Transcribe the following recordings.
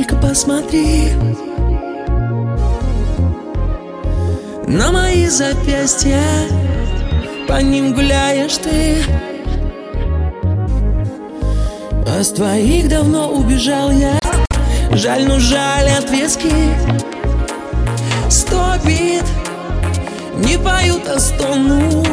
только посмотри на мои запястья, по ним гуляешь ты. А с твоих давно убежал я. Жаль, ну жаль, ответки 100 бит не поют, а стонут.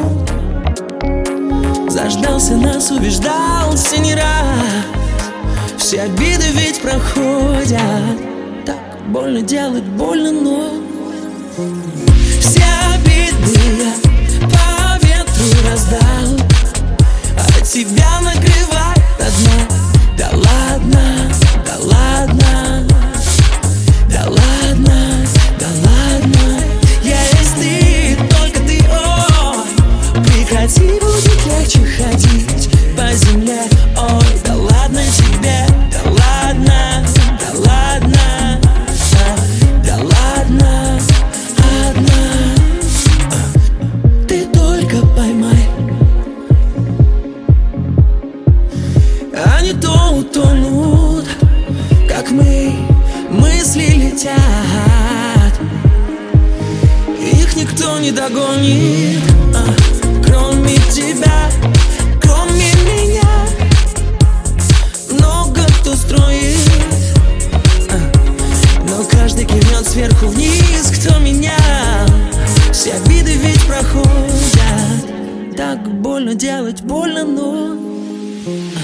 Заждался нас, убеждался не раз. Все обиды ведь проходят. Так больно делать больно, но все обиды я по ветру раздал, а тебя накрывает одна. Да ладно, да ладно, да ладно, да ладно. Я есть ты, только ты, ой. Прекрати, будет легче ходить по земле. Ой, да ладно тебе, да ладно, да ладно, да ладно, одна. Ты только поймай, а не то утонут, как мы, мысли летят. Их никто не догонит, кроме тебя, кроме меня. Много кто строит, но каждый кивнет сверху вниз, кто меня. Все обиды ведь проходят. Так больно делать больно, но